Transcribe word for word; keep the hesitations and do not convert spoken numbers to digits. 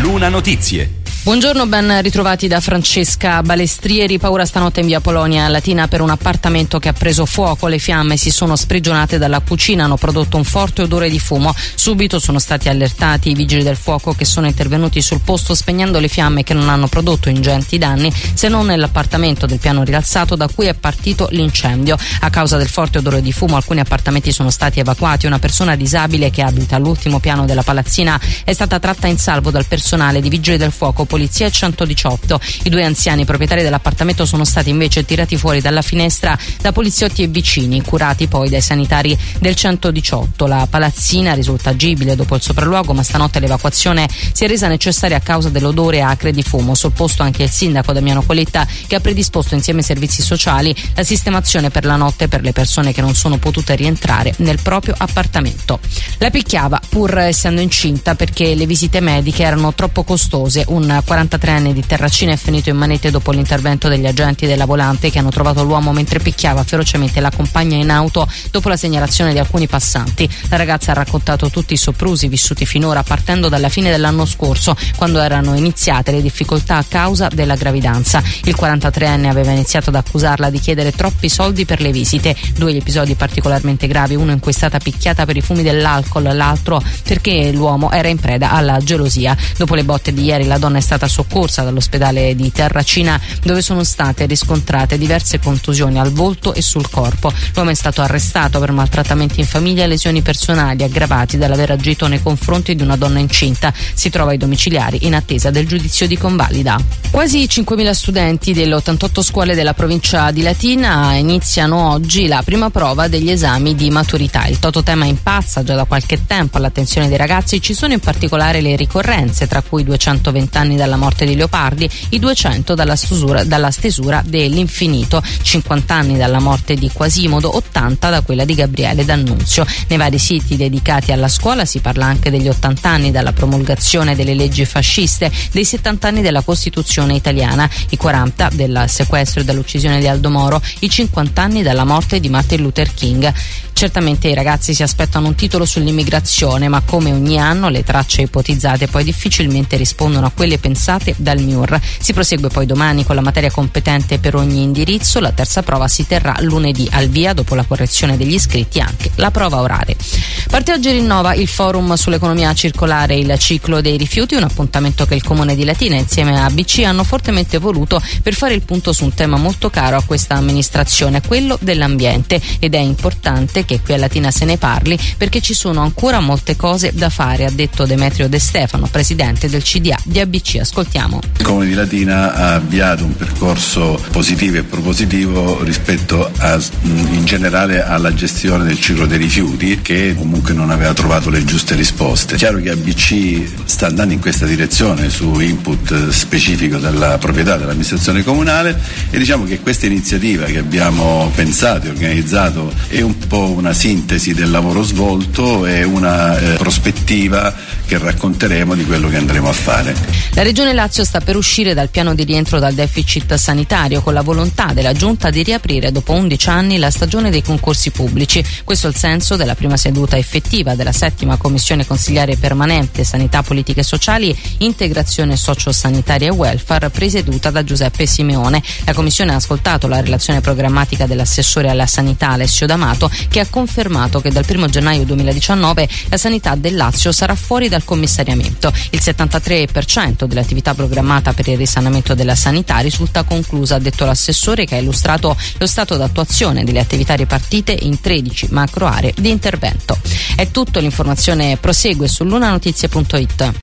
Luna Notizie. Buongiorno, ben ritrovati da Francesca Balestrieri. Paura stanotte in via Polonia Latina per un appartamento che ha preso fuoco. Le fiamme si sono sprigionate dalla cucina, hanno prodotto un forte odore di fumo. Subito sono stati allertati i vigili del fuoco che sono intervenuti sul posto spegnendo le fiamme che non hanno prodotto ingenti danni se non nell'appartamento del piano rialzato da cui è partito l'incendio. A causa del forte odore di fumo alcuni appartamenti sono stati evacuati. Una persona disabile che abita all'ultimo piano della palazzina è stata tratta in salvo dal personale di vigili del fuoco, polizia e centodiciotto. I due anziani proprietari dell'appartamento sono stati invece tirati fuori dalla finestra da poliziotti e vicini, curati poi dai sanitari del centodiciotto. La palazzina risulta agibile dopo il sopralluogo, ma stanotte l'evacuazione si è resa necessaria a causa dell'odore acre di fumo. Sul posto anche il sindaco Damiano Coletta, che ha predisposto insieme ai servizi sociali la sistemazione per la notte per le persone che non sono potute rientrare nel proprio appartamento. La picchiava pur essendo incinta perché le visite mediche erano troppo costose. Un quarantatreenne di Terracina è finito in manette dopo l'intervento degli agenti della Volante, che hanno trovato l'uomo mentre picchiava ferocemente la compagna in auto dopo la segnalazione di alcuni passanti. La ragazza ha raccontato tutti i soprusi vissuti finora, partendo dalla fine dell'anno scorso, quando erano iniziate le difficoltà a causa della gravidanza. Il quarantatreenne aveva iniziato ad accusarla di chiedere troppi soldi per le visite. Due gli episodi particolarmente gravi, uno in cui è stata picchiata per i fumi dell'alcol, l'altro perché l'uomo era in preda alla gelosia. Dopo le botte di ieri la donna è stata soccorsa dall'ospedale di Terracina, dove sono state riscontrate diverse contusioni al volto e sul corpo. L'uomo è stato arrestato per maltrattamenti in famiglia e lesioni personali aggravati dall'aver agito nei confronti di una donna incinta. Si trova ai domiciliari in attesa del giudizio di convalida. Quasi cinquemila studenti delle ottantotto scuole della provincia di Latina iniziano oggi la prima prova degli esami di maturità. Il tototema impazza già da qualche tempo all'attenzione dei ragazzi. Ci sono in particolare le ricorrenze, tra cui duecentoventi anni dalla morte di Leopardi, i duecento dalla stesura, dalla stesura dell'infinito, cinquanta anni dalla morte di Quasimodo, ottanta da quella di Gabriele D'Annunzio. Nei vari siti dedicati alla scuola si parla anche degli ottanta anni dalla promulgazione delle leggi fasciste, dei settanta anni della Costituzione italiana, i quaranta del sequestro e dell'uccisione di Aldo Moro, i cinquanta anni dalla morte di Martin Luther King. Certamente i ragazzi si aspettano un titolo sull'immigrazione, ma come ogni anno le tracce ipotizzate poi difficilmente rispondono a quelle pensate dal M I U R. Si prosegue poi domani con la materia competente per ogni indirizzo. La terza prova si terrà lunedì, al via dopo la correzione degli iscritti anche la prova orale. Parte oggi rinnova il forum sull'economia circolare, il ciclo dei rifiuti, un appuntamento che il Comune di Latina insieme a A B C hanno fortemente voluto per fare il punto su un tema molto caro a questa amministrazione, quello dell'ambiente, ed è importante che qui a Latina se ne parli perché ci sono ancora molte cose da fare, ha detto Demetrio De Stefano, presidente del C D A di A B C. Ascoltiamo. Il Comune di Latina ha avviato un percorso positivo e propositivo rispetto a, in generale alla gestione del ciclo dei rifiuti, che comunque non aveva trovato le giuste risposte. È chiaro che A B C sta andando in questa direzione su input specifico della proprietà dell'amministrazione comunale, e diciamo che questa iniziativa che abbiamo pensato e organizzato è un po' una sintesi del lavoro svolto e una eh, prospettiva che racconteremo di quello che andremo a fare. La Regione Lazio sta per uscire dal piano di rientro dal deficit sanitario, con la volontà della Giunta di riaprire dopo undici anni la stagione dei concorsi pubblici. Questo è il senso della prima seduta effettiva della settima Commissione Consiliare Permanente Sanità, Politiche Sociali, Integrazione Sociosanitaria e Welfare, presieduta da Giuseppe Simeone. La Commissione ha ascoltato la relazione programmatica dell'assessore alla sanità Alessio D'Amato, che ha confermato che dal primo gennaio duemiladiciannove la sanità del Lazio sarà fuori dal commissariamento. Il settantatré per cento dell'attività programmata per il risanamento della sanità risulta conclusa, ha detto l'assessore, che ha illustrato lo stato d'attuazione delle attività ripartite in tredici macro aree di intervento. È tutto, l'informazione prosegue su lunanotizie punto it.